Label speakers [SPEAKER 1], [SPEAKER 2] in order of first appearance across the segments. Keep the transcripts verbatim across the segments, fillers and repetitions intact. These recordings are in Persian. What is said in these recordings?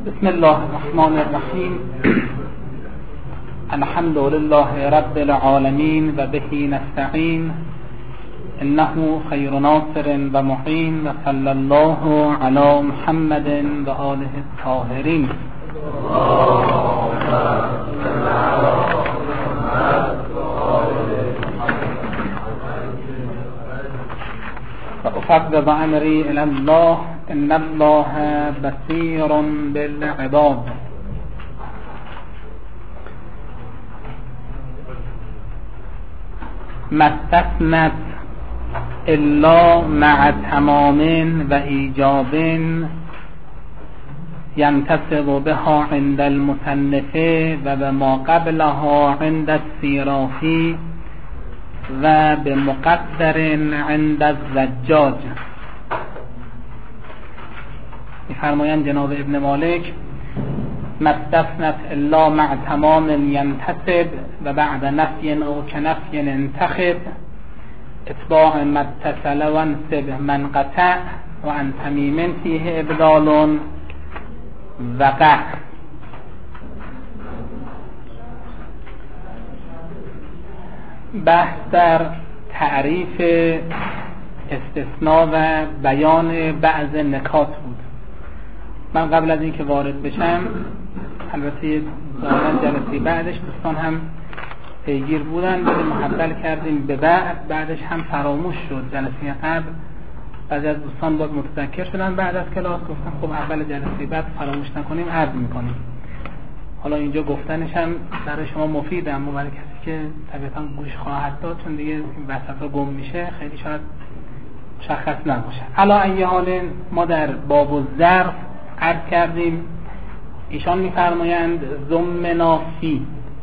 [SPEAKER 1] بسم الله الرحمن الرحیم. الحمد لله رب العالمین و به نستعین، انه خیر ناصر و معین، و صلی الله علی محمد و آله الطاهرین. و افوض امری الی الله ان الله بصیر بالعباد. ما استثنت الا مع تمام و ایجاب ینتصب بها عند المصنف و بما قبلها عند السیرافی و بمقدر عند الزجاج. می‌فرمایند جناب ابن مالک: ما استثنت الا مع تمام ینتصب و بعد نفی او کنفی انتخب اتباع ما اتصل و انصب من قطع و عن تمیم فیه ابدال وقع. بحث در تعریف استثناء و بیان بعض نکات بود. من قبل از اینکه وارد بشم، البته ظاهرا جلسه بعدش دوستان هم پیگیر بودن، ولی محول کردیم به بعد، بعدش هم فراموش شد. جلسه قبل بعضی از دوستان باید متذکر شدن بعد از کلاس، گفتن خب اول جلسه بعد فراموش نکنیم، عرض میکنیم. حالا اینجا گفتنش هم برای شما مفیده، اما برای کسی که طبیعتا گوش خواهد داد، چون دیگه این وسط گم میشه، خیلی شاید مشخص نباشه. علا ای حال ما در باب الظرف عرض کردیم، ایشان میفرمایند ضمن فی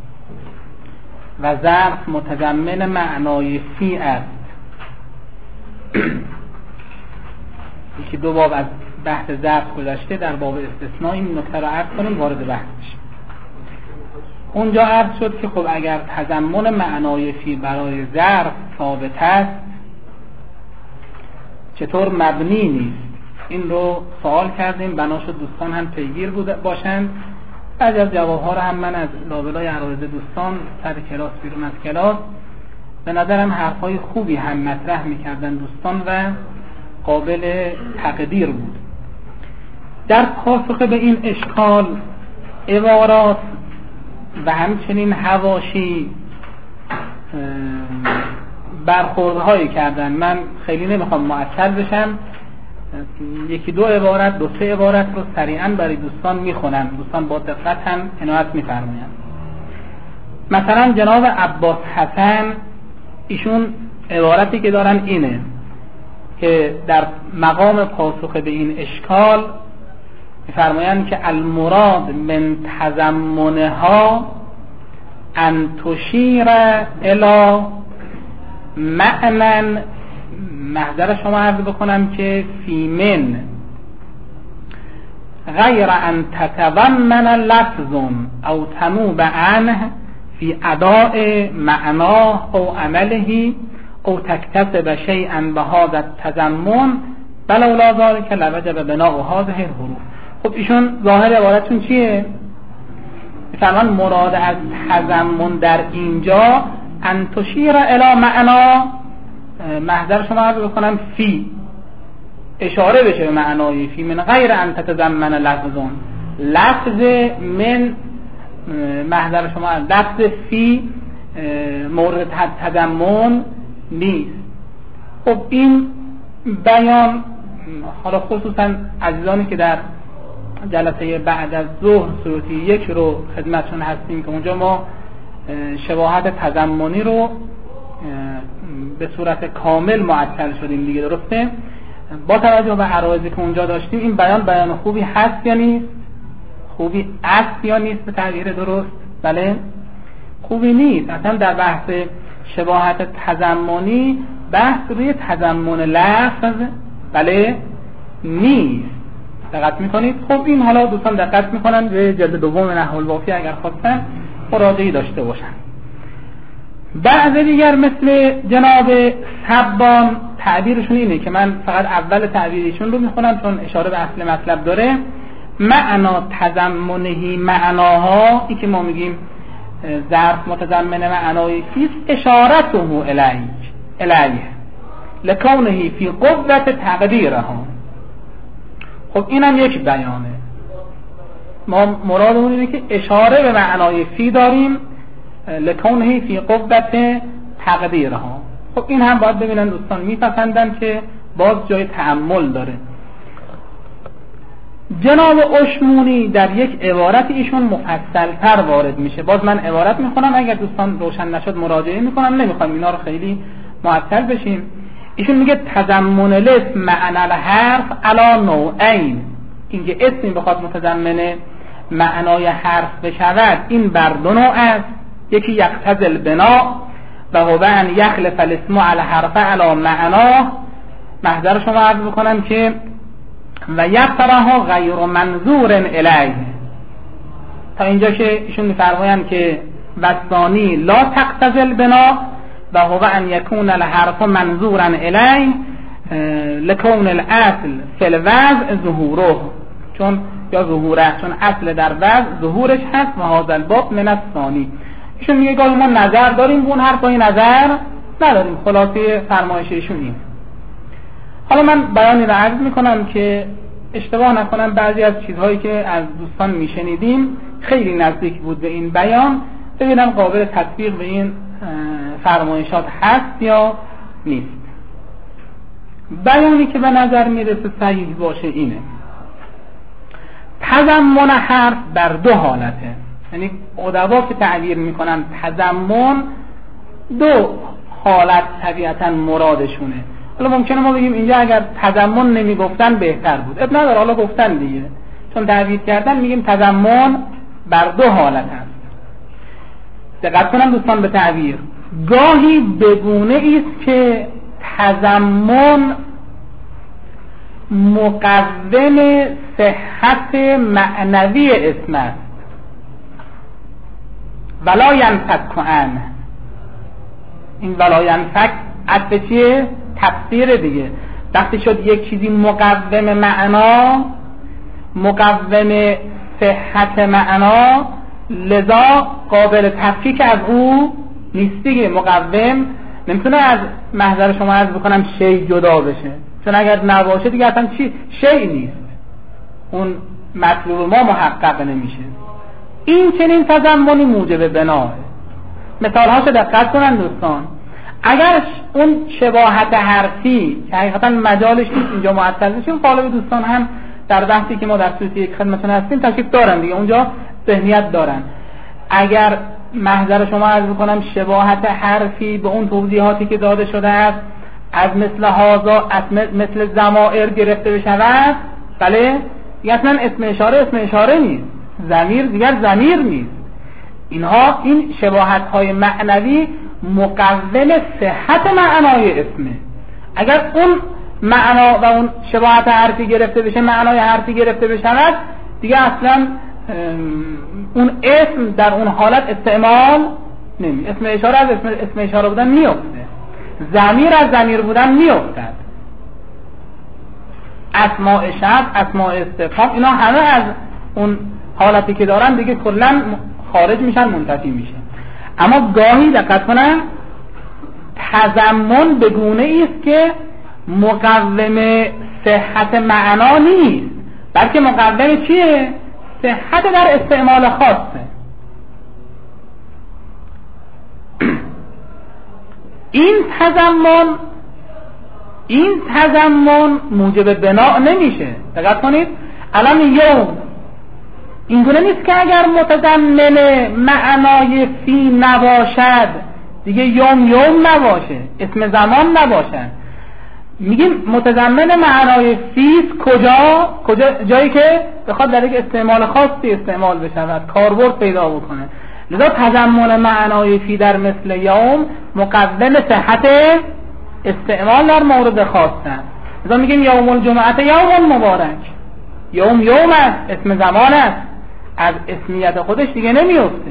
[SPEAKER 1] و ظرف متضمن معنای فی است. یکی دو باب از بحث ظرف گذشته، در باب استثناء این نکته را عرض کنیم، وارد بحث بشیم. اونجا عرض شد که خب اگر تضمن معنای فی برای ظرف ثابت است، چطور مبنی نیست؟ این رو سوال کردیم، بنا شد دوستان هم پیگیر باشند. بعضی از جوابها رو هم من از لابلای عرایض دوستان سر کلاس بیرون از کلاس به نظرم حرفای خوبی هم مطرح میکردن دوستان و قابل تقدیر بود. در پاسخ به این اشکال عبارات و همچنین حواشی برخوردهایی کردن. من خیلی نمیخوام معطل بشم، یکی دو عبارت دو سه عبارت رو سریعا برای دوستان میخونم، دوستان با دقت هم عنایت میفرمایند. مثلا جناب عباس حسن، ایشون عبارتی که دارن اینه که در مقام پاسخ به این اشکال میفرمایند که المراد من تضمنها ان تشیر الی معنی، محضر شما عرض بکنم که فی من غیر ان تتضمن لفظ او تنوب عنه فی اداء معناه او عمله او تکتسب شیئا بهذا التضمن بلولا ذلك لوجب بناء هذه الحروف. خب ایشون ظاهر عبارتون چیه؟ مثلا مراد از تضمن در اینجا ان تشیر الی معنا، محضر شما عرض بکنم فی، اشاره بشه به معنای فی، من غیر ان تتضمن لفظون، لفظ من محضر شما لفظ فی مورد تضمن نیست. خب این بیان، حالا خصوصا عزیزانی که در جلسه بعد از ظهر صورتی یک رو خدمتشون هستیم که اونجا ما شباهت تضمنی رو به صورت کامل معطل شدیم دیگه، درسته؟ با توجه به عرایضی که اونجا داشتیم، این بیان بیان خوبی هست یا نیست؟ خوبی است یا نیست به تعبیر درست؟ بله، خوبی نیست. اصلا در بحث شباهت تضمنی بحث روی تضمن لفظ بله نیست. دقت میکنید؟ خب این حالا دوستان دقت میکنن به جلد دوم نحو الوافی اگر خواستن مراجعه داشته باشن. بعض دیگر مثل جناب سبان تعبیرشون اینه که من فقط اول تعبیرشون رو میخونم چون اشاره به اصل مطلب داره. معنا تضمنهی معناها، این که ما میگیم ظرف متضمن معنای فیست، اشارته الیه الیه لکونه فی قوت تقدیرها. خب اینم یک بیانه. ما مرادمون اینه که اشاره به معنای فی داریم، لکونه فی قوت تقدیرها. خب این هم باید ببینن دوستان میپسندن که باز جای تأمل داره. جناب اشمونی در یک عبارت ایشون مفصل‌تر وارد میشه. باز من عبارت میخونم، اگر دوستان روشن نشد مراجعه میکنم، نمیخوام اینا رو خیلی معطل بشیم. ایشون میگه تضمن الاسم معنی الحرف علی نوعین، اینکه اسمی بخواد متضمن معنای حرف بشود این بر دو نوع است. یکی یقتضی البناء و هو ان یخلف الاسم علی حرف علی معناه. محضر شما عرض بکنم که و یقترها غیر منظور الیه، تا اینجا که ایشون میفرمایند که وثانی لا تقتضی البناء و هو ان یکون الحرف منظورا الیه لکون الاصل فی الوضع ظهوره، چون یا ظهوره، چون اصل در وضع ظهورش هست و هذا الباب من الثانی. ایشون میگه گاهی ما نظر داریم به اون حرفای نظر نداریم. خلاصه فرمایش ایشون این. حالا من بیانی را عرض میکنم که اشتباه نکنم بعضی از چیزهایی که از دوستان میشنیدیم خیلی نزدیک بود به این بیان، ببینم قابل تطبیق به این فرمایشات هست یا نیست. بیانی که به نظر میرسه صحیح باشه اینه: تضمن حرف بر دو حالته. یعنی ادبا که تعبیر میکنن تضمن، دو حالت طبیعتا مرادشونه. حالا ممکنه ما بگیم اینجا اگر تضمن نمیگفتن بهتر بود، اب نداره، حالا گفتن دیگه، چون تعبیر کردن میگیم تضمن بر دو حالت هست. دقت کنم دوستان به تعبیر. گاهی بگونه ایست که تضمن مقوم صحت معنوی اسم است ولا ینفک عنه. این ولا ینفک عطف چیه؟ تفسیر دیگه. وقتی شد یک چیزی مقوم معنا، مقوم صحت معنا، لذا قابل تفکیک از او نیست دیگه. مقوم نمیتونه از محضر شما عرض بکنم شی جدا بشه، چون اگر نباشه دیگه اصلا چی شی نیست، اون مطلوب ما محقق نمیشه. این چنین تضمنی موجب بناه. مثال هاشو دقت کنن دوستان. اگر اون شباهت حرفی که حقیقتا مجالش نیست اینجا معطل بشیم، طالب دوستان هم در بحثی که ما در صورت یک خدمتتون هستیم تشریف دارن دیگه، اونجا ذهنیت دارن. اگر محضر شما عرض بکنم شباهت حرفی به اون توضیحاتی که داده شده است از مثل هازا، از مثل ضمائر گرفته بشود، بله دیگه اصلا اسم اشاره اسم اشاره نیست، ضمیر دیگر ضمیر نیست. اینها این شباهت های معنوی مقوم صحت معنای اسمه. اگر اون معنا و اون شباهت حرفی گرفته بشه، معنای حرفی گرفته بشود، دیگه اصلا اون اسم در اون حالت استعمال نمی. اسم اشاره از اسم, اسم اشاره بودن میفته، ضمیر از ضمیر بودن میفتد. اسماء شرط، اسماء استفهام، اینا همه از اون حالتی که دارن دیگه کلا خارج میشن، منتفی میشه. اما گاهی دقت کنن تضمن به گونه ایست که مقوم صحت معنا نیست، بلکه مقوم چیه؟ صحت در استعمال خاصه. این تضمن این تضمن موجب بناء نمیشه. دقت کنید الان یوم این گونه نیست که اگر متضمن معنای فی نباشد دیگه یوم یوم نباشه، اسم زمان نباشد. میگیم متضمن معنای فیست کجا؟ کجا جایی که بخواد در یک استعمال خاصی استعمال بشود، کاربرد پیدا بکنه. لذا تضمن معنای فی در مثل یوم مقوم صحت استعمال در مورد خاص است. لذا میگیم یوم الجمعه یوم مبارک، یوم یوم است، اسم زمان است، از اسمیت خودش دیگه نمیفته.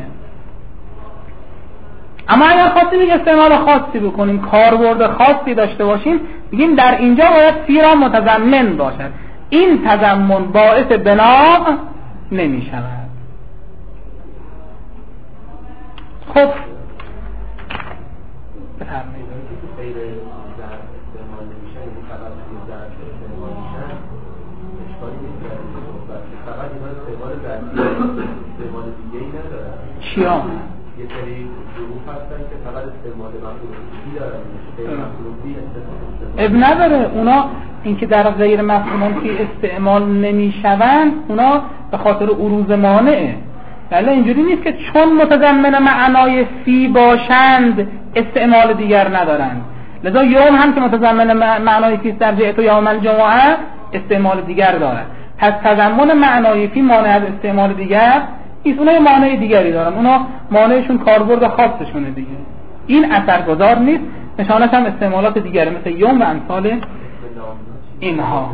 [SPEAKER 1] اما اگر خواستیم یک استعمال خاصی بکنیم، کاربرد خاصی داشته باشیم، میگیم در اینجا باید فی را متضمن باشد. این تضمن باعث بنا نمی شود. خب بفرمایید.
[SPEAKER 2] غیر در استعمال نمیشه، این خبر که در استعمال میشن اشکالی نیست در این صحبت که فقط اینا استعمال ذاتی استعمال دیگه ای ندارن.
[SPEAKER 1] چیا؟
[SPEAKER 2] یه سری ظروف هستن که فقط استعمال مفعولوفی دارن، غیر مفعولوفی استعمال
[SPEAKER 1] اب نداره. اونا اینکه در غیر مفعولوفی استعمال نمیشوند اونا به خاطر عروض مانعه. بله اینجوری نیست که چون متضمن معنای فی باشند استعمال دیگر ندارند. لذا یوم هم که متضمن معنای فی در جهت یوم الجمعه استعمال دیگر دارد. پس تضمن معنای فی مانع از استعمال دیگر نیست. اونا معنای دیگری دارن. اونا معنایشون کاربرد خاصشونه دیگه. این اثرگذار نیست. نشانش هم استعمالات دیگره مثل یوم و امثال اینها.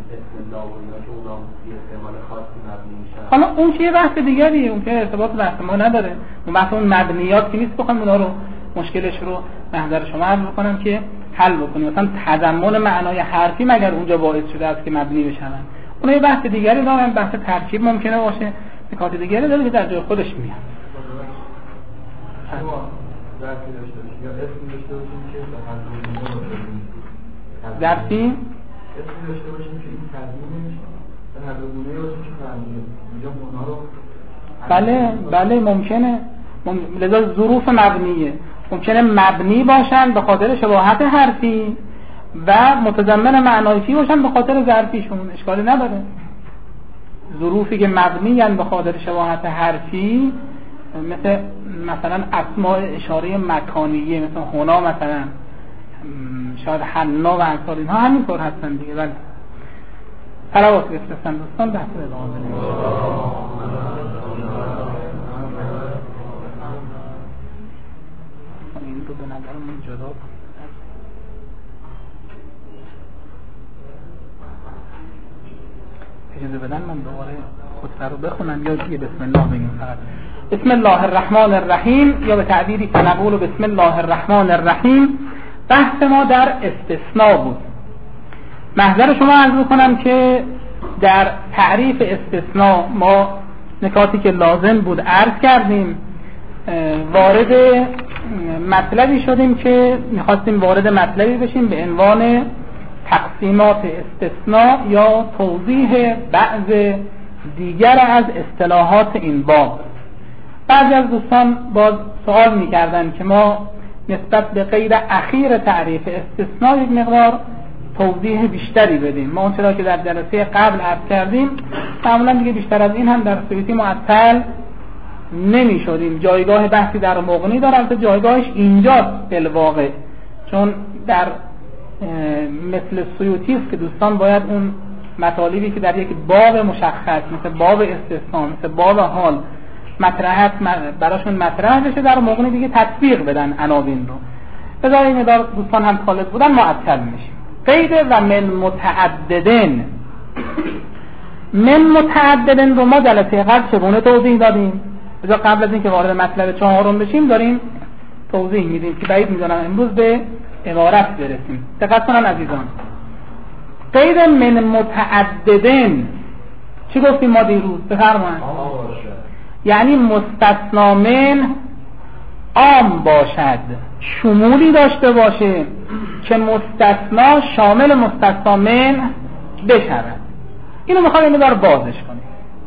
[SPEAKER 1] حالا اون که یه بحث دیگریه، اون که ارتباط بحث ما نداره. اون بحث اون مبنیات که نیست بخوام اونا رو مشکلش رو محضر شما عرض بکنم که حل بکنیم. مثلا تضمن معنای حرفی مگر اونجا باعث شده است که مبنی بشن. اون یه بحث دیگری داره، بحث ترکیب ممکنه باشه، نکات دیگری داره که در جای خودش میاد. درسی
[SPEAKER 2] اسم داشته باشیم که این تضمینش به هر دو گونه باشه که فرمودیم اینجا اونا رو
[SPEAKER 1] بله بله ممکنه. مم... لذا ظروف مبنیه ممکنه مبنی باشن به خاطر شباهت حرفی و متضمن معنایی فی باشن به خاطر ظرفیشون، اشکالی نداره. ظروفی که مبنی ان به خاطر شباهت حرفی مثل مثلا اسماء اشاره مکانیه مثل هنا، مثلا شاید حنا و امثال اینها همینطور هستن دیگه. بله سلوات بفرستن دوستان بحث ادامه بدیم. این رو به نظرمون جدا کن. اجازه بدن من دوباره خطبه رو بخونم یا دیگه بسم الله بگیم فقط. بسم الله الرحمن الرحیم، یا به تعبیری فنقول بسم الله الرحمن الرحیم. بحث ما در استثناء بود. محضر شما عرض بکنم که در تعریف استثناء ما نکاتی که لازم بود عرض کردیم. وارد مطلبی شدیم که میخواستیم وارد مطلبی بشیم به عنوان تقسیمات استثناء یا توضیح بعض دیگر از اصطلاحات این باب. بعضی از دوستان باز سوال میکردن که ما نسبت به قید اخیر تعریف استثناء یک مقدار توضیح بیشتری بدیم. ما اونچرا که در جلسه قبل عرض کردیم معمولا دیگه بیشتر از این هم در سویتی معطل نمی شدیم. جایگاه بحثی در مغنی داره، البته جایگاهش اینجاست بالواقع، چون در مثل سیوطی است که دوستان باید اون مطالبی که در یک باب مشخص مثل باب استثناء مثل باب حال مطرحات براشون مطرح بشه در مغنی دیگه تطبیق بدن عناوین رو. بذار این مدار دوستان هم طالب بودن معطل میشیم. قید و من متعددن. من متعددن رو ما جلسه قبل چگونه توضیح دادیم؟ بذار قبل از اینکه وارد مطلب چهارم بشیم داریم توضیح میدیم که بعید میدونم امروز به عبارت برسیم. دقت کنن عزیزان. قید من متعددن چی گفتیم ما دیروز؟ بفرمایید. یعنی مستثنا من عام باشد، شمولی داشته باشه که مستثنا شامل مستثنا من بشود. اینو میخوام این مقدار بازش کنیم.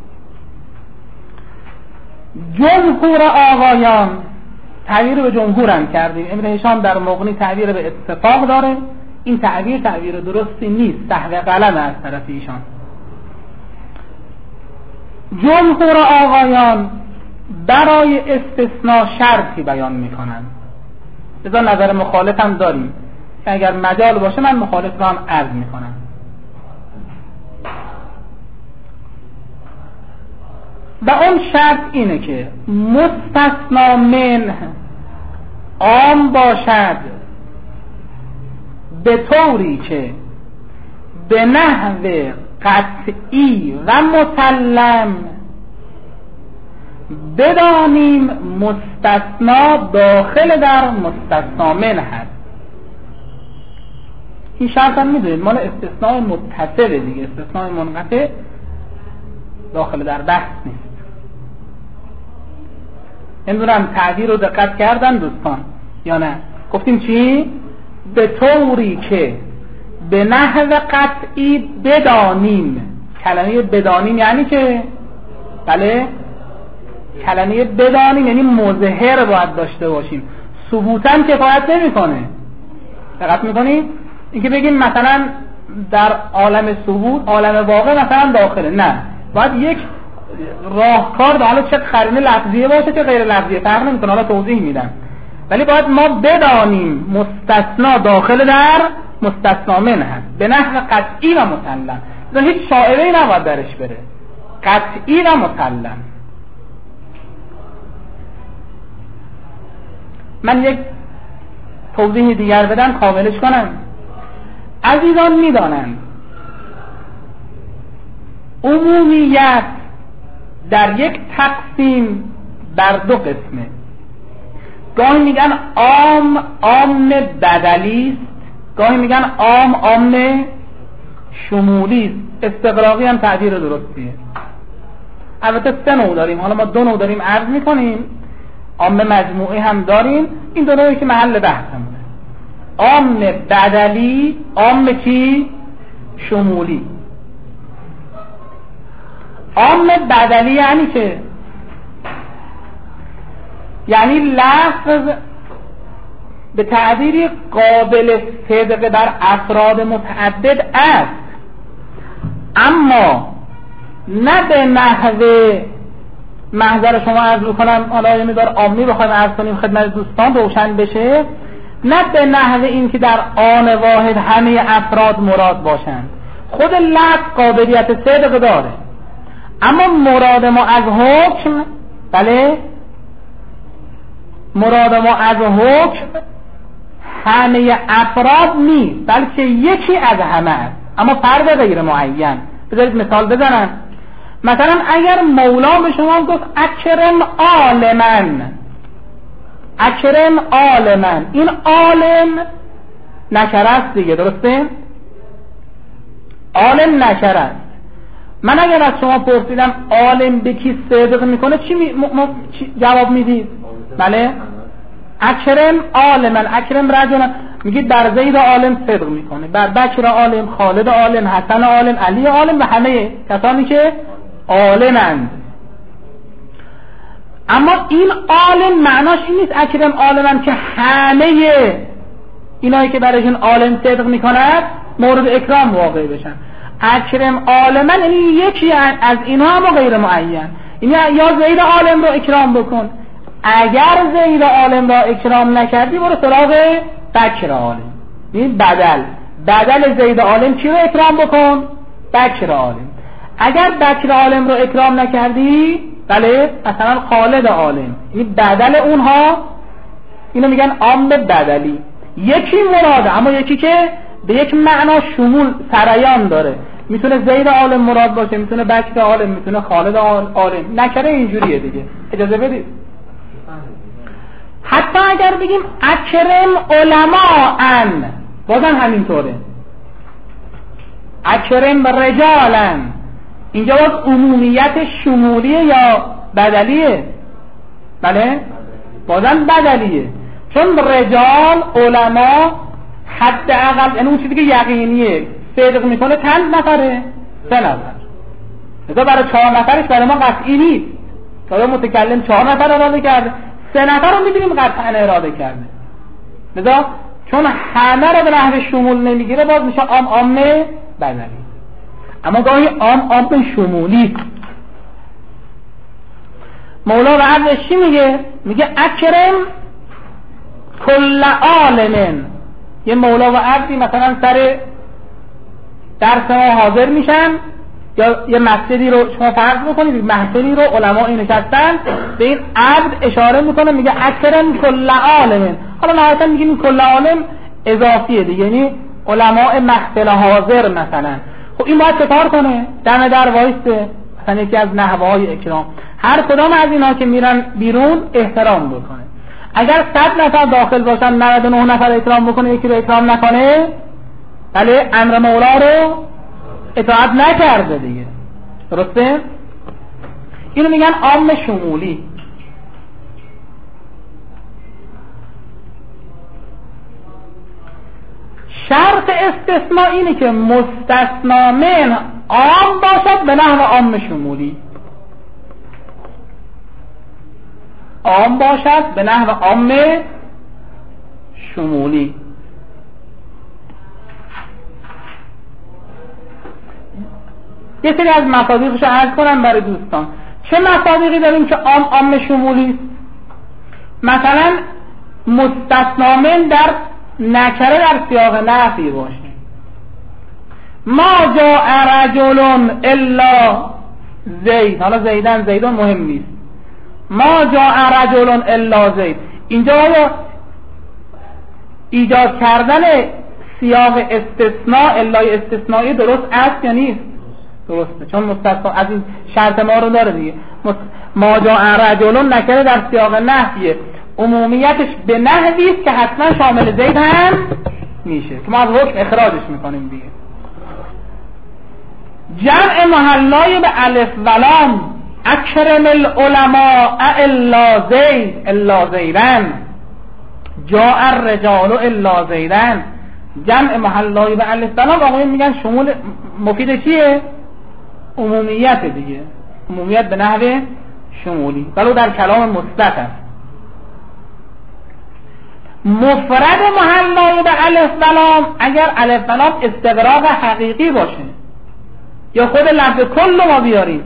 [SPEAKER 1] جمهور آقایان تعبیر به جمهور هم کردیم. ابن هشام در مغنی تعبیر به اتفاق داره. این تعبیر تعبیر درستی نیست، سهو غلط از طرف ایشان. جمهور آقایان برای استثناء شرطی بیان میکنن. لذا نظر مخالف هم داریم که اگر مجال باشه من مخالف رو هم عرض میکنم. و اون شرط اینه که مستثنا من عام باشد به طوری که به نحو قطعی و مسلم بدانیم مستثنا داخل در مستثنا من هست. این شرط هم میدونید مال استثناء متصل دیگه، استثناء منقطع داخل در بحث نیست. نمیدونم تعبیر رو دقت کردن دوستان یا نه؟ گفتیم چی؟ به طوری که به نحو قطعی بدانیم. کلمه بدانیم یعنی که بله کلمه بدانیم یعنی مظهر باید داشته باشیم، ثبوتاً کفایت نمیکنه. دقت میکنید؟ اینکه بگیم مثلا در عالم ثبوت عالم واقع مثلا داخله، نه، باید یک راهکار حالا چه قرینه لفظیه باشه چه غیر لفظیه فرق نمیکنه، حالا توضیح میدم، ولی باید ما بدانیم مستثنا داخل در مستثنا منه هست به نحو قطعی و مسلم. هیچ شائبه‌ای نباید درش بره، قطعی و مسلم. من یک توضیح دیگر بدم کاملش کنم. عزیزان میدانند عمومیت در یک تقسیم بر دو قسمه. گاهی میگن عام عام بدلی است، گاهی میگن عام عام شمولی است. استقراقی هم تعبیر درستیه. البته سه نوع داریم، حالا ما دو نوع داریم عرض میکنیم. عام مجموعی هم داریم، این دو نوعی که محل بحثمونه. عام بدلی، عام چی؟ شمولی. عام بدلی یعنی چه؟ یعنی لفظ به تعبیری قابل صدق در افراد متعدد است، اما نه به نحوه محضر شما عرض بکنم، حالا یه مقدار عامی بخوایم عرض کنیم خدمت دوستان روشن بشه، نه به نحوه این که در آن واحد همه افراد مراد باشند. خود لفظ قابلیت صدق داره، اما مراد ما از حکم، بله مراد ما از حکم همه افراد نیست، بلکه یکی از همه است، اما فرد غیر معین. بذارید مثال بزنم. مثلا اگر مولا به شما گفت اکرم عالمن، اکرم عالمن، این عالم نکره است دیگه، درسته؟ عالم نکره است. من اگر از شما پرسیدم عالم به کی صدق میکنه چی, می... م... م... چی جواب میدید؟ بله اکرم عالمن، اکرم رجلا، میگید بر زید عالم صدق میکنه، بر بکر عالم، خالد عالم، حسن عالم، علی عالم و همه کسانی که عالمند. اما این عالم معناش این نیست اکرم عالمن که همه اینایی که برایشون عالم صدق میکند مورد اکرام واقع بشن. اکرم عالمن یعنی یکی از اینا هم غیر معین، یعنی یا زید عالم رو اکرام بکن، اگر زید عالم را اکرام نکردی برو سراغ بکر عالم، این بدل بدل زید عالم چی رو اکرام بکن؟ بکر عالم. اگر بکر عالم رو اکرام نکردی، بله مثلا خالد عالم، این بدل اونها، اینو میگن عام بدلی. یکی مراده، اما یکی که به یک معنا شمول سریان داره، میتونه زید عالم مراد باشه، میتونه بکر عالم، میتونه خالد عالم، نکره اینجوریه دیگه. اجازه بدید. حتی اگر بگیم اکرم علماءن، بازم همینطوره. اکرم رجالن، اینجا باز عمومیت شمولیه یا بدلیه؟ بله بازم بدلیه، چون رجال علما حد اقل، یعنی اون چیزی که یقینیه صدق میکنه چند نفره؟ سه نفر. لذا برای چهار نفرش برای ما قطعی نیست. تا متکلم چهار نفر اراده کرده، سه نفر رو میدونیم قطعا اراده کرده. لذا چون همه رو به نحو شمول نمیگیره باز میشه عام عام بدلی. اما گاهی عام عام شمولی. مولا و عرضش چی میگه؟ میگه اکرم کل عالمن. یه مولا و عرضی مثلا سر درس ما حاضر میشن، یا یه مسجدی رو شما فرض بکنید محفلی رو علماء نشستن، به این عبد اشاره میکنه میگه اکرم کل عالمن. حالا نهایتا میگیم این کل عالم اضافیه دیگه، یعنی علماء محفل حاضر مثلا. خب این باید چه کار کنه؟ دم در وایسته، مثلا یکی از نحوه های اکرام. هر کدام از اینا که میرن بیرون احترام بکنه. اگر صد نفر داخل باشن نود و نه نفر اکرام بکنه، یکی رو اکرام نکنه بله امر مولا رو اطاعت نکرده دیگه. درسته؟ اینو میگن عام شمولی. شرط استثناء اینه که مستثنا من عام باشد به نحو عام شمولی، عام باشد به نحو عام شمولی. یه سری از مصادیقشو عرض کنم برای دوستان. چه مصادیقی داریم که عام عام شمولی است؟ مثلا مستثنا من در نکره در سیاق نفی باشه. ما جاء رجل الا زید، حالا زیدن زیدان مهم نیست، ما جاء رجل الا زید. اینجا ایجاد کردن سیاق استثناء الا استثنایی درست است یا نیست؟ درسته، چون مستثنا از این شرط ما رو داره دیگه. ما جاء رجل نکره در سیاق نفیه، عمومیتش به نحوی است که حتما شامل زید هم میشه که ما از حکم اخراجش میکنیم دیگه. جمع محلای به الف ولام، اکرم العلماء الا زید الا زیدن، جاء الرجال الا زیدن. جمع محلای به الف ولام آقایون میگن شمول مفید چیه؟ عمومیت دیگه، عمومیت به نحو شمولی، ولو در کلام مثبت است. مفرد محلای به الف ولام اگر الف ولام استغراق حقیقی باشه یا خود لفظ کل ما بیاریم.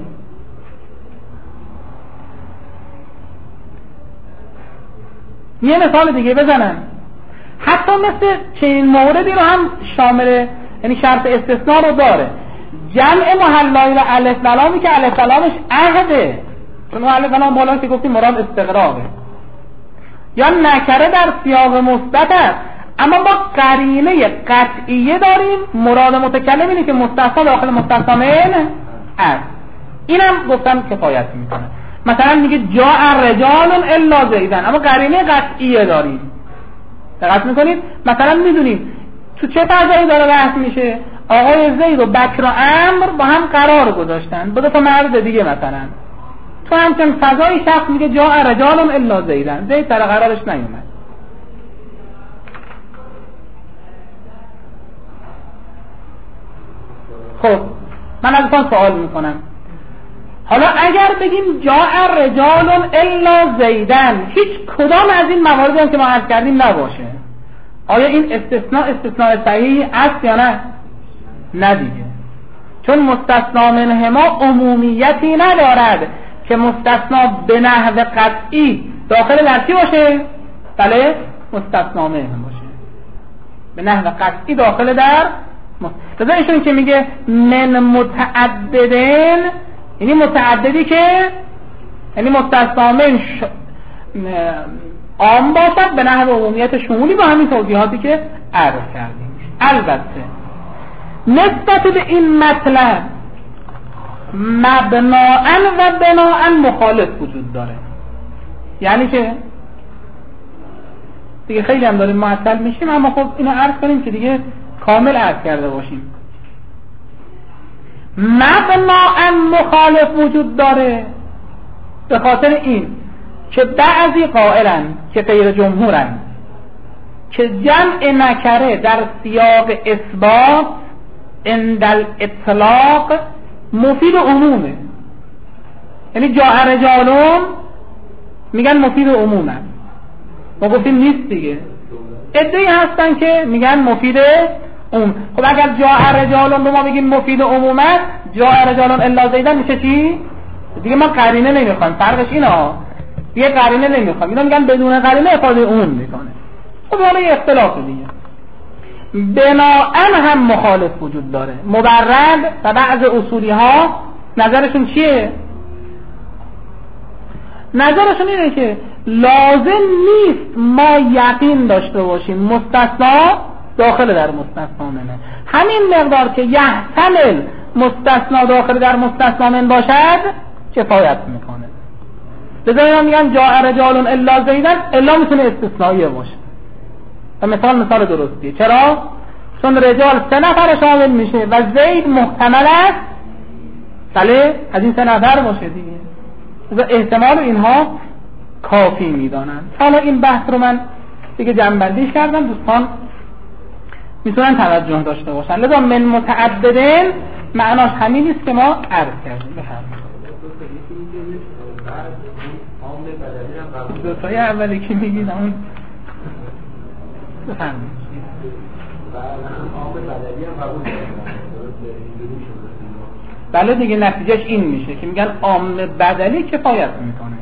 [SPEAKER 1] یه مثال دیگه بزنم، حتی مثل چنین موردی رو هم شامل، یعنی شرط استثناء رو داره. جمع محلای به الف ولامی که الف ولامش عهده، چون الف ولام بالا که گفتیم مراد استغراقه، یا نکره در سیاق مثبت است اما ما قرینه قطعیه داریم، مراد متکلم اینه که مستثنا داخل مستثنا من است. اینم گفتم کفایت میکنه. مثلا میگه جاء رجال الا زیدن، اما قرینه قطعیه داریم. دقت میکنید؟ مثلا میدونیم تو چه فضایی داره بحث میشه، آقای زید و بکر و عمرو با هم قرار گذاشتن با دو تا مرد دیگه. مثلا تو همچنین فضای شخص میگه جاء رجال الا زیدن، زید سر قرارش نیومد. خب من ازتون سوال میکنم، حالا اگر بگیم جاء رجال الا زیدن، هیچ کدام از این مواردی هم که ما عرض کردیم نباشه، آیا این استثناء استثناء صحیحی است یا نه؟ نه دیگه، چون مستثنا منهما عمومیتی ندارد که مستثنا به نحو قطعی داخل در چی باشه؟ بله مستثنا منهم باشه، به نحو قطعی داخل در لذا ایشون که میگه من متعددن، یعنی متعددی که یعنی مستثنا من ش... عام باشد به نحو عمومیت شمولی، با همین توضیحاتی که عرض کردیم. البته نسبت به این مطلب مبناءً و بناءً مخالف وجود داره، یعنی که دیگه خیلی هم داریم معطل میشیم، اما خب اینو عرض کنیم که دیگه کامل عرض کرده باشیم. مبناءً مخالف وجود داره به خاطر این که بعضی قائلن که غیر جمهورن که جمع نکره در سیاق اثبات عند الاطلاق مفید عمومه، یعنی جاء رجالون میگن مفید عمومه، ما گفتیم نیست دیگه. ادعی هستن که میگن مفید عموم. خب اگر جاء رجالون رو ما بگیم مفید عمومه، جاء رجالون الا زیدن میشه چی؟ دیگه ما قرینه نمیخوایم، فرقش اینه ها، دیگه قرینه نمیخوایم، اینا میگن بدون قرینه افاده عموم میکنه. خب حالا یه اختلاف دیگه. بناءً هم مخالف وجود داره. مبرد و بعض اصولی ها نظرشون چیه؟ نظرشون اینه که لازم نیست ما یقین داشته باشیم مستثنا داخل در مستثنا منه، همین مقدار که یحتمل مستثنا داخل در مستثنا من باشد کفایت میکنه. لذا میگن جاء رجال الا زیدن، الا میتونه استثنائیه باشه و مثال مثال درستیه. چرا؟ چون رجال سه نفر شامل میشه و زید محتمل است بله از این سه نفر باشه دیگه، و احتمال اینها کافی میدانن. حالا این بحث رو من دیگه جمع‌بندیش کردم، دوستان میتونن توجه داشته باشن. لذا من متعددین معناش همین است که ما عرض کردیم. بفرمایید. دو تای اولی که میگید اون بفرمایید. بله دیگه نتیجهش این میشه که میگن عام بدلی کفایت میکنه.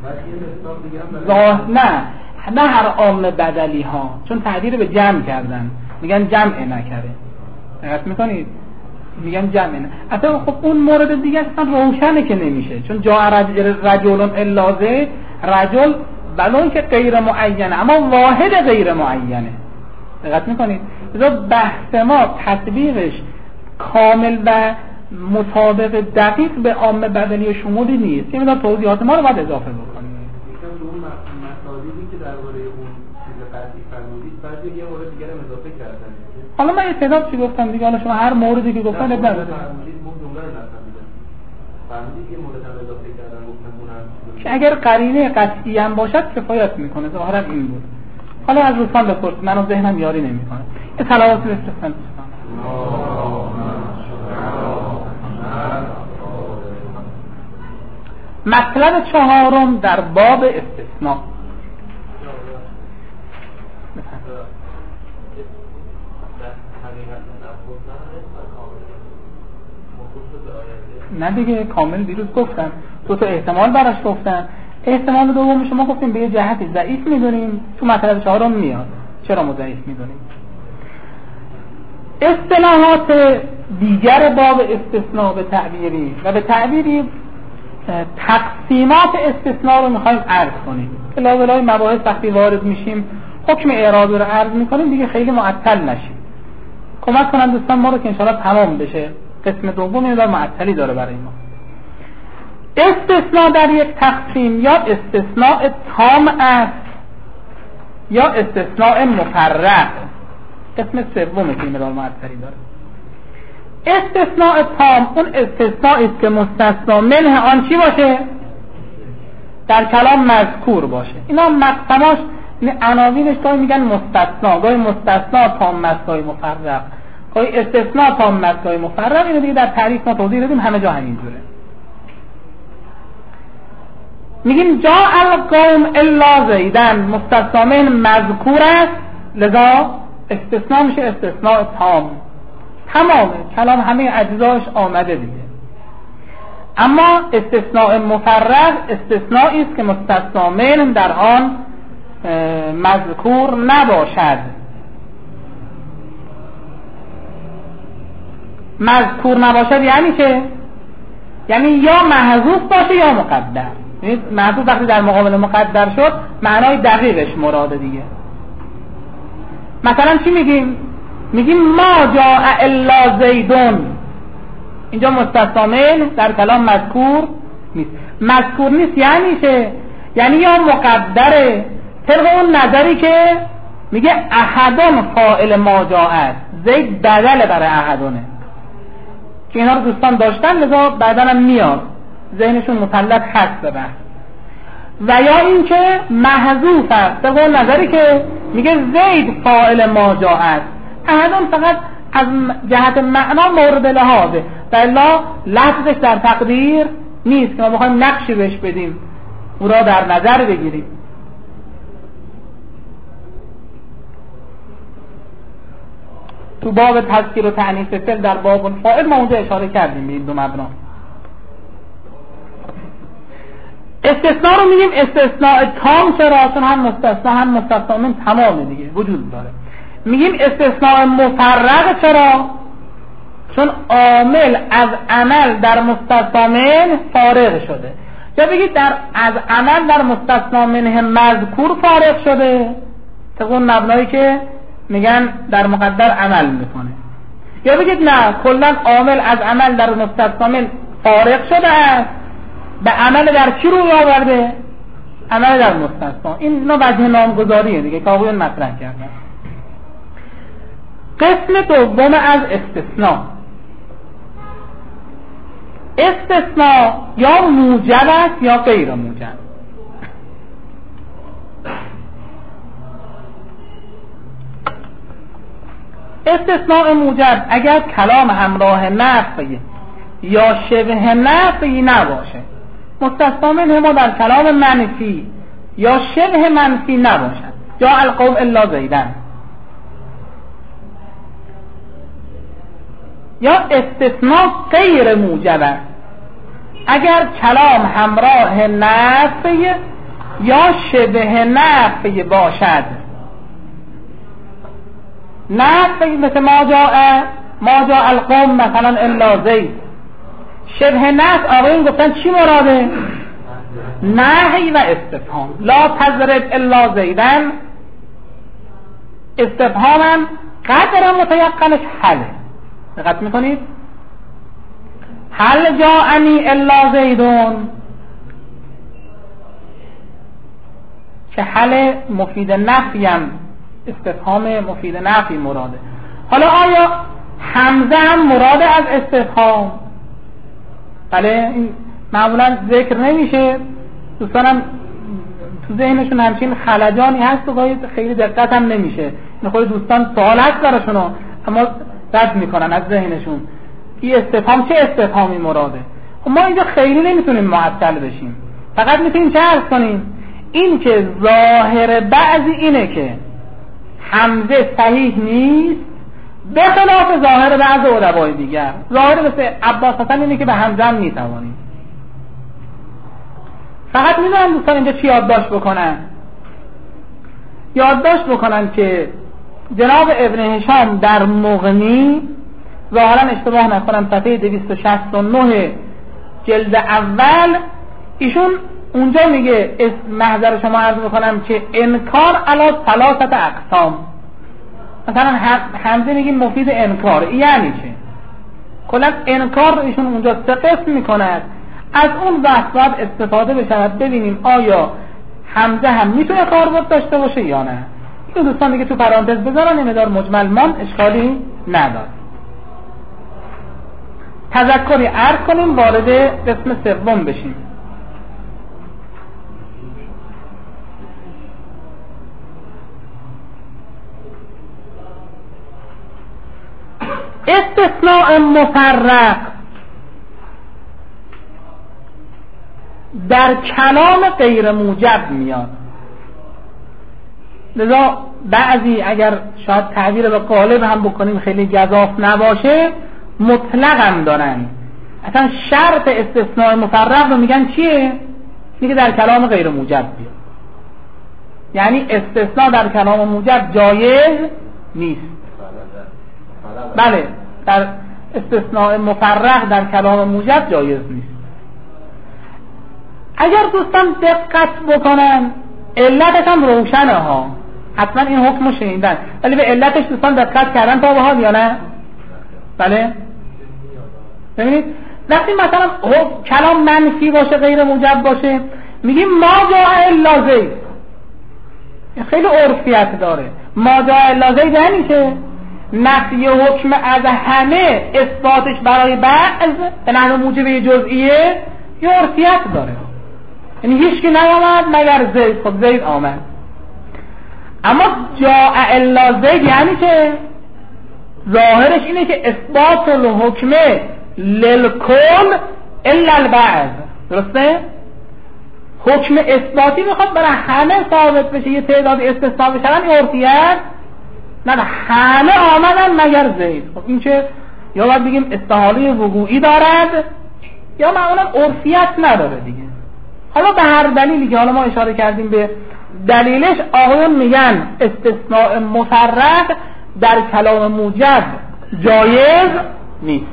[SPEAKER 1] نه نه هر عام بدلی ها، چون تعبیر به جمع کردن میگن جمع نکره. دقت میکنید؟ میگن جمع نه. اصلا خب اون مورد دیگه اصلا روشنه که نمیشه، چون جا رجل الا زید، رجل بلون که غیر معینه اما واحد غیر معینه. دقت میکنید؟ لذا بحث ما تطبیقش کامل و مطابق دقیق به عام بدلی و شمولی نیست. این مقدار توضیحات ما رو باید اضافه بکنیم.
[SPEAKER 2] مثلا اون مطالبی که درباره اون چیز قطعی فرمودید بعد یه مورد دیگه هم اضافه کردن.
[SPEAKER 1] حالا من استعداد چی گفتم دیگه، حالا شما هر موردی که گفتن اب نداره.
[SPEAKER 2] فرمودید اون جمله رو نفهمیدم. فرمودید یه مورد هم اضافه کردن گفتم اونم
[SPEAKER 1] که اگر قرینه قطعی هم باشد کفایت میکنه. ظاهرا این بود. حالا از دوستان بپرسید، منو ذهنم یاری نمیکنه. این صلوات بفرستن. مطلب چهارم در باب استثناء. نه دیگه کامل دیروز گفتم، دو تا احتمال براش گفتم. احتمال دوم شما گفتیم به یه جهتی ضعیف میدونیم، تو مطلب چهارم میاد. چرا ما ضعیف میدونیم؟ اصطلاحات دیگر باب استثناء به تعبیری و به تعبیری تقسیمات استثناء رو میخوایم عرض کنیم. بلاولای مباحث وقتی وارد میشیم حکم اعرابی رو عرض میکنیم دیگه خیلی معطل نشیم. کمک کنن دوستان ما رو که انشاءالله تمام بشه. قسم دوم یه معطلی داره برای ما. استثناء در یک تقسیم یا استثناء تام است یا استثناء مفرق. قسم سوم که مقدار معطلی داره. استثناء تام اون استثناءی است که مستثنا منه آن چی باشه؟ در کلام مذکور باشه. اینا مقسماش عناوینش گاهی میگن مستثنا، گاهی مستثنا تام است، گاهی مفرق، گاهی استثناء تام است، گاهی مفرق. اینو دیگه در تعریف ما توضیح دادیم، همه جا همینجوره. میگیم جاء القوم الا زیدن، مستثنا من مذکور است، لذا استثناء میشه استثناء تام، تمامه کلام همه اجزاش آمده دیگه. اما استثناء مفرق استثنائی است که مستثنا من در آن مذکور نباشد. مذکور نباشد یعنی چه؟ یعنی یا محذوف باشه یا مقدر. محذوف وقتی در مقابل مقدر شد معنای دقیقش مراده دیگه. مثلا چی میگیم؟ میگیم ما جاء الا زیدون، اینجا مستثنا من در کلام مذکور نیست. مذکور نیست یعنی چه؟ یعنی یا مقدره طبق اون نظری که میگه احدون فاعل ما جاء است، زید بدل برای احدونه که اینا رو دوستان داشتن، لذا بعداً هم میاد ذهنشون مسلط هست به بحث. و یا این که محذوف است طبق اون نظری که میگه زید فاعل ما جاء است. احدون فقط از جهت معنا مورد لحاظه، بلا لفظش در تقدیر نیست که ما بخوایم نقشی بهش بدیم او را در نظر بگیریم. تو باب تذکیر و تأنیث فعل در باب الفاعل ما اونجا اشاره کردیم به این دو مبنا. استثناء رو میگیم استثناء تام، چرا؟ چون هم مستثنا هم مستثنا من تمامه دیگه وجود داره. میگیم استثناء مفرق، چرا؟ چون عامل از عمل در مستثنا من فارغ شده. یا بگید در از عمل در مستثنا منه مذکور فارغ شده، طبق اون مبنایی که میگن در مقدر عمل میکنه. یا بگید نه کلا عامل از عمل در مستثنا من فارغ شده است، به عمل در چی روی آورده؟ عمل در مستثنا. این نه وجه نامگذاریه دیگه که آقایون مطرح کردن. قسم دوم از استثناء، استثناء یا موجب است یا غیر موجب. استثناء موجب اگر کلام همراه نفی یا شبه نفی نباشه، مستثنا منه ما در کلام منفی یا شبه منفی نباشد، یا القوم الا زیدن. یا استثناء غیر موجب است اگر کلام همراه نفی یا شبه نفی باشد. نفی مثل ما جاء ما جاء القوم مثلا الا زید. شبه نفی آقایون گفتن چی مراده؟ نهی و استفهام. لا تضرب الا زیدن استفهاما قدر متیقنش حله. دقت میکنید؟ هل جاءنی الا زیدون که حل مفید نفی هم استفهام مفید نفی مراده. حالا آیا حمزه هم مراده از استفهام؟ بله، این معمولا ذکر نمیشه، دوستانم تو ذهنشون همچین خلجانی هست و خیلی دقت هم نمیشه. این خود دوستان سوال هست براشون اما رد میکنن از ذهنشون این استفهام چه استفهامی مراده. ما اینجا خیلی نمیتونیم معطل بشیم، فقط میتونیم چه عرض کنیم؟ این که ظاهر بعضی اینه که حمزه صحیح نیست به خلاف ظاهر بعض علمای دیگر. ظاهر مثل عباس حسن اینه که به حمزه هم میتوانیم. فقط میدونم دوستان اینجا چی یادداشت بکنن؟ یادداشت بکنن که جناب ابن هشام در مغنی، ظاهرا اشتباه نکنم صفحه دویست و شصت و نه جلد اول، ایشون اونجا میگه محضر شما عرض بکنم که انکار علی ثلاثه اقسام. مثلا حمزه میگیم مفید انکار، یعنی چه؟ کلا انکار ایشون اونجا سه قسم میکند. از اون بحث باید استفاده بشود ببینیم آیا حمزه هم میتونه کاربرد داشته باشه یا نه. این دوستان دیگه تو پرانتز بذارن، این مدار مجمل مان اشکالی نداره. تذکری عرض کنیم وارد قسم سوم بشیم. استثناء مفرق در کلام غیر موجب میاد. لذا بعضی اگر شاید تعبیر به قالب هم بکنیم خیلی گزاف نباشه مطلق هم دارن. اصلا شرط استثناء مفرق رو میگن چیه؟ میگه در کلام غیر موجب بیاد. یعنی استثناء در کلام موجب جایز نیست. بله، در استثناء مفرق در کلام موجب جایز نیست. اگر دوستان دقت بکنن علتش هم روشنه ها، حتما این حکم رو شنیدن، ولی به علتش دوستان دقت کردن تا به حال یا نه؟ بله، ببینید وقتی مثلا کلام منفی باشه غیر موجب باشه میگیم ما جاء الا زید، خیلی عرفیت داره. ما جاء الا زید یعنی که نفی حکم از همه اثباتش برای بعض به نحو موجب جزئیه یه عرفیت داره، یعنی هیچ کی نیامد مگر زید، خب زید آمد. اما جاء الا زید یعنی که ظاهرش اینه که اثبات الحکم للکل الا البعض، درسته؟ حکم اثباتی میخواد برای همه ثابت بشه، یه تعداد استثناء بشن، این عرفیت نه، همه آمدن مگر زید. خب این چه؟ یا باید بگیم استحاله وقوعی دارد یا معمولا عرفیت نداره دیگه. حالا به هر دلیلی که حالا ما اشاره کردیم به دلیلش، آقایون میگن استثناء مفرق در کلام موجب جایز نیست.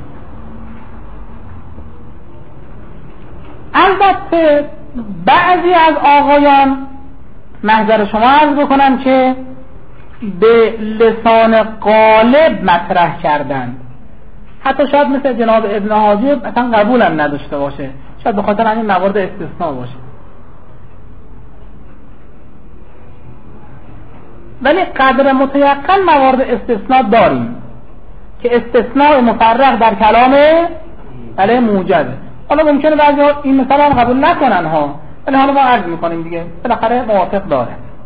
[SPEAKER 1] البته بعضی از آقایان محضر شما عرض بکنم که به لسان غالب مطرح کردن، حتی شاید مثل جناب ابن حاجب اصلا قبول هم نداشته باشه، شاید به خاطر همین موارد استثناء باشه. ولی قدر متیقن موارد استثناء داریم که استثناء مفرق در کلام بله موجبه. حالا ممکنه بعضی این مثال هم قبول نکنن ها، ولی حالا ما عرض میکنیم دیگه، بالاخره موافق داره.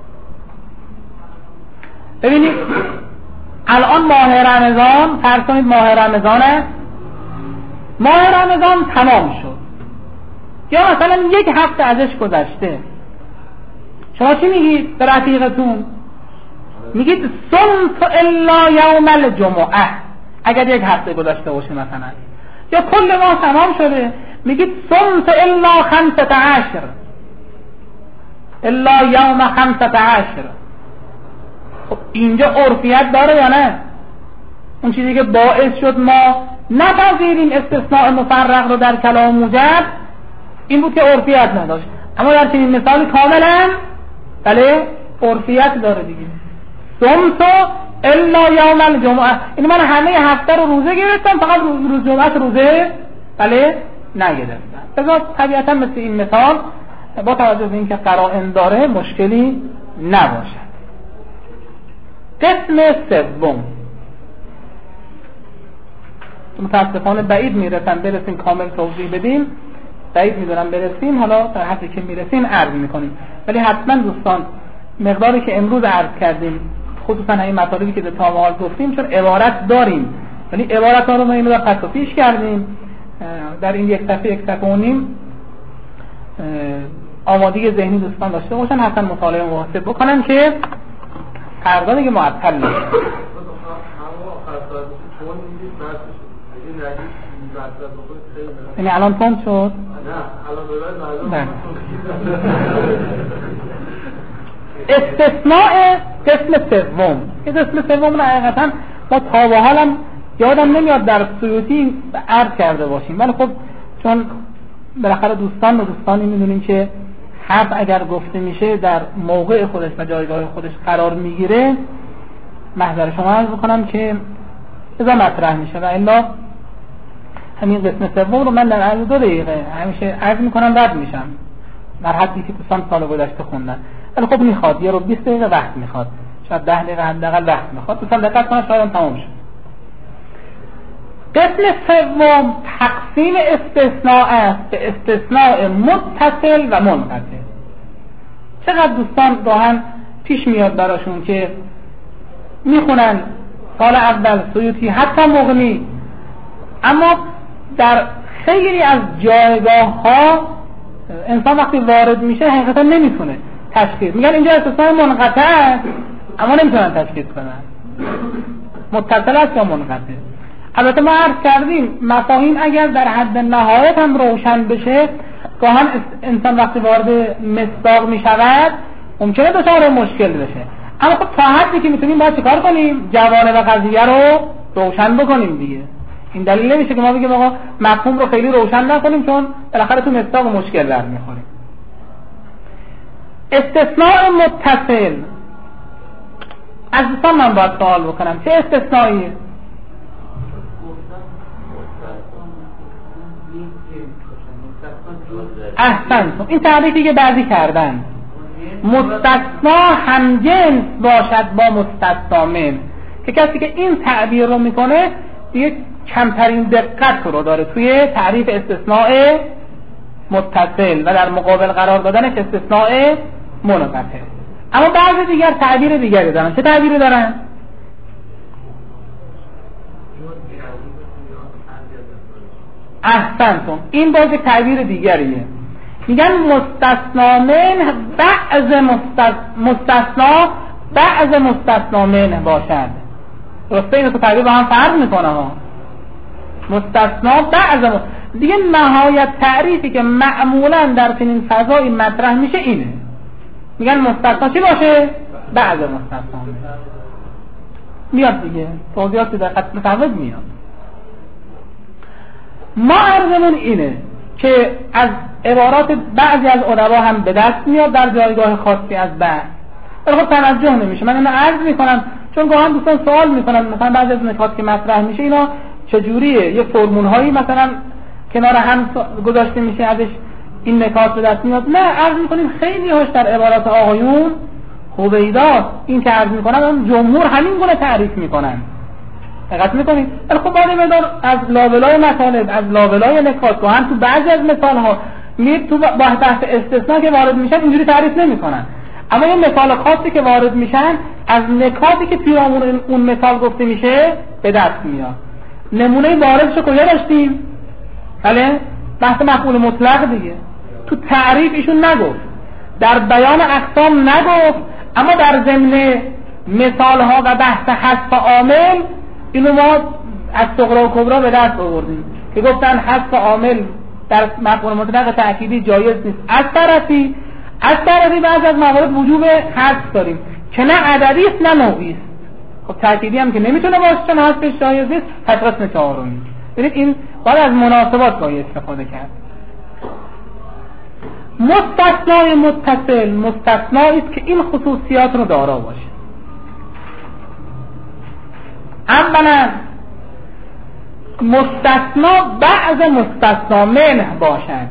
[SPEAKER 1] ببینید الان ماه رمضان، فرض کنید ماه رمضان است، ماه رمضان تمام شد یا مثلا یک هفته ازش گذشته، شما چی میگید به رفیقتون؟ میگید صمت الا یوم الجمعه اگر یک هفته گذشته باشه مثلا، یا کل ماه تمام شده میگید صمت الا خمسة عشر الا یوم خمسة عشر. خب اینجا عرفیت داره یا نه؟ اون چیزی که باعث شد ما نپذیریم استثناء مفرق رو در کلام موجب این بود که عرفیت نداشت، اما در چنین مثال کاملا بله عرفیت داره دیگه. صمت الا یوم الجمعه، این من همه هفته رو روزه گرفتم، فقط روز, روز جمعه روزه بله نگرفتم. بذار طبیعتا مثل این مثال با توجه به اینکه قرائن داره مشکلی نباشد. قسم سوم متاسفانه بعید میرسن برسیم کامل توضیح بدیم، بعید میدونم برسیم، حالا در حدی که میرسیم عرض میکنیم، ولی حتما دوستان مقداری که امروز عرض کردیم خصوصا این مطالبی که تا به حال گفتیم چون عبارت داریم ولی عبارت ها رو ما این رو پس و پیش کردیم در این یک صفحه یک صفحه و نیم، آمادگی ذهنی دوستان داشته باشن حتما مطالعه محاسب بکنن که قراردادی که معطل نشه. این الان تند شد؟ نه الان به بعد استثناء قسم سوم. این قسم سوم رو حقیقتا ما تا به حالم یادم نمیاد در سیوطی عرض کرده باشیم، ولی خب چون بالاخره دوستان و دوستانی میدونیم که حرف اگر گفته میشه در موقع خودش و جایگاه خودش قرار میگیره، محضر شما عرض بکنم که بذار مطرح میشه و الا همین قسم سوم رو من در عرض دو دقیقه همیشه عرض میکنم رد میشم در حدی که دوستان سال گذشته خوندن، ولی خب میخواد یه رو بیست دقیقه وقت میخواد، شاید ده دقیقه حداقل وقت میخواد، دوستان دقت کنن شاید تمام شد. قسم سوم تقسیم استثناء است به استثناء متصل و منقطع. چقدر دوستان راهن پیش میاد براشون که میخونن سال اول سیوطی حتی مغنی، اما در خیلی از جایگاه ها انسان وقتی وارد میشه حقیقتا نمیتونه تشخیص، میگن اینجا استثناء منقطع است اما نمیتونن تشخیص کنن متصل است یا منقطع. البته ما عرض کردیم مفاهیم اگر در حد نهایت هم روشن بشه گاهن انسان وقتی وارد مصداق میشود ممکنه دچار مشکل بشه، اما خب تا حدی که میتونیم باید چیکار کنیم؟ جوانب قضیه رو روشن بکنیم دیگه. این دلیل نمیشه که ما بگیم آقا مفهوم رو خیلی روشن نکنیم چون بالاخره تو مصداق مشکل در میخوریم. استثناء متصل از دوستان من باید سوال بکنم چه استثنائیه؟ احسنتم، این تعریفی که بعضی کردن مستثنا همجنس باشد با مستثنا من، که کسی که این تعبیر رو میکنه دیگه کمترین دقت رو داره توی تعریف استثناء متصل و در مقابل قرار دادنش استثناء منقطع. اما بعضی دیگر تعبیر دیگری دارن. چه تعبیری دارن؟ احسنتم، این باز یک تعبیر دیگریه، میگن مستثنا من بعض مستثنا بعض مستثنا من باشد. درسته؟ این تو تعبیر با هم فرق میکنه ها. مستثنا بعض مست... دیگه نهایت تعریفی که معمولا در چنین فضایی مطرح میشه اینه، میگن مستثنا چی باشه؟ بعض مستثنا میاد دیگه، توضیحات در خط متفاوت میاد. ما عرضمون اینه که از عبارات بعضی از ادبا هم به دست میاد در جایگاه خاصی از بحث، ولی خب توجه نمیشه. من اینو عرض میکنم چون گاهن دوستان سوال میکنن مثلا بعضی از نکات که مطرح میشه اینا چجوریه، یه فرمول هایی مثلا کنار هم گذاشته میشه ازش این نکات به دست میاد. نه، عرض میکنیم خیلی هاش در عبارات آقایون هویدا این که عرض میکنن اون جمهور همین گونه تعریف میکنن. دقت میکنید؟ ولی خب باید مدار از لابلای مطالب، از لابلای نکات و هم تو بعضی از مثال ها میاد تو بحث استثناء که وارد میشن اینجوری تعریف نمیکنن، اما این مثال خاصی که وارد میشن از نکاتی که توی اون مثال گفته میشه به دست میاد. نمونه واردشو کجا داشتیم؟ بله بحث مفعول مطلق دیگه. تو تعریف ایشون نگفت، در بیان اقسام نگفت، اما در ضمن مثال ها و بحث حذف عامل اینو ما از صغرا و کبرا به دست آوردیم که گفتن حذف عامل در مفعول مطلق تأکیدی جایز نیست از طرفی، از طرفی بعض از موارد وجوب حذف داریم که نه عددی است نه نوعی است. خب تأکیدی هم که نمیتونه باشه چون حذفش جایز نیست، پس قسم چهارمی. ببینید این باید از مناسبات باید استفاده کرد. مستثنای متصل مستثنایی است که این خصوصیات رو دارا باشه. اولا مستثنا بعض مستثنا منه باشد.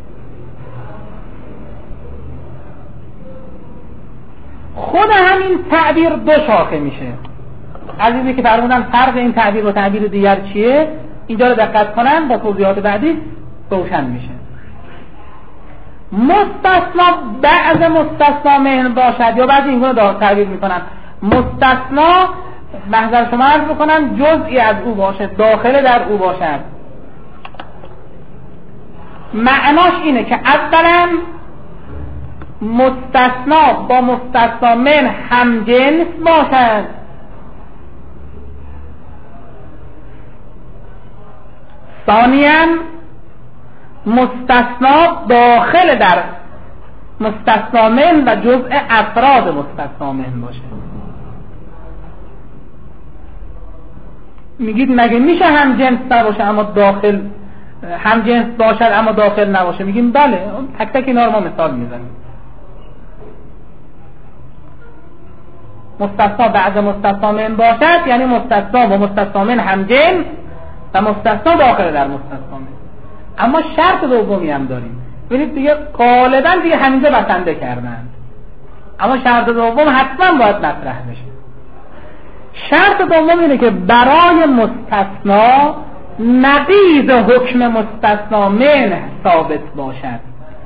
[SPEAKER 1] خود همین تعبیر دو شاخه میشه. عزیزی که فرمودن فرق این تعبیر و تعبیر دیگر چیه، اینجا رو دقت کنن با توضیحات بعدی روشن میشه. مستثنا بعض مستثنا منه باشد، یا بعضی اینگونه تعبیر میکنن مستثنا محضر شما عرض بکنم جزئی از او باشد، داخل در او باشد. معناش اینه که اولا مستثنا با مستثنا من هم جنس باشد، ثانیاً مستثنا داخل در مستثنا من و جزء افراد مستثنا من باشه. میگید مگه میشه هم جنس نباشه اما داخل هم جنس باشد اما داخل نباشه؟ میگیم بله، تک تک اینا رو ما مثال میزنیم. مستثنا بعد مستثنا من باشد یعنی مستثنا با مستثنا من هم جنس و مستثنا داخل در مستثنا من. اما شرط دومی هم داریم. ببینید دیگه غالبا دیگه همینجا بسنده کردند، اما شرط دوم حتما باید مطرح بشه. شرط دوم اینه که برای مستثنا نقیض حکم مستثنا من ثابت باشد.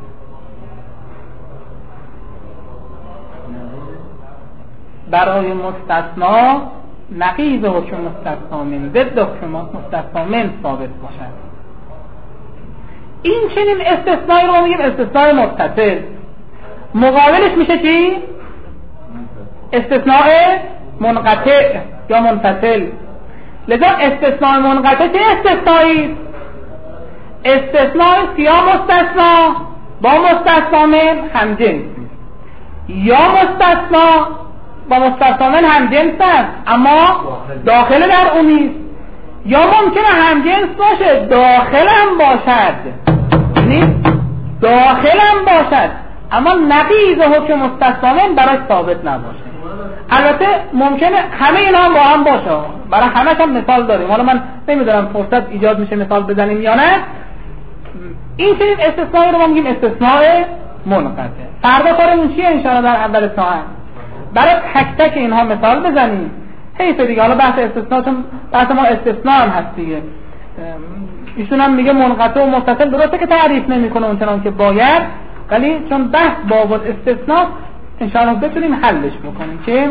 [SPEAKER 1] برای مستثنا نقیض حکم مستثنا من، ضد حکم مستثنا من ثابت باشد. این چنین استثنایی رو میگیم استثنای متصل. مقابلش میشه چی؟ استثناء منقطع یا منفصل. لذا استثناء منقطع چه استثنایی؟ استثناء یا مستثنا با مستثنا من هم جنس یا مستثنا با مستثنا من هم جنس است اما داخل در اون نیست، یا ممکنه هم جنس باشه داخل هم باشد، یعنی داخل هم باشد اما نقیض حکم مستثنا من برای ثابت نباشه. البته ممکنه همه اینا هم با هم باشه، برای همه هم مثال داریم. حالا من نمیدونم فرصت ایجاد میشه مثال بزنیم یا نه. این چنین استثنایی رو ما میگیم استثناء منقطع. فردا کارمون چیه انشاءالله در اول ساعت برای تک تک اینها مثال بزنیم. حیف دیگه، حالا بحث استثناء چون بحث ما استثناء هم هست دیگه. ایشون هم میگه منقطع و متصل، درسته که تعریف نمیکنه اونچنان که باید، ولی چون بحث باب استثناء انشاءالله بتونیم حلش بکنیم که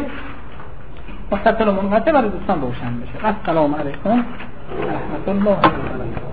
[SPEAKER 1] متصل و منقطع برای دوستان روشن بشه. السلام علیکم و رحمت الله و برکاته.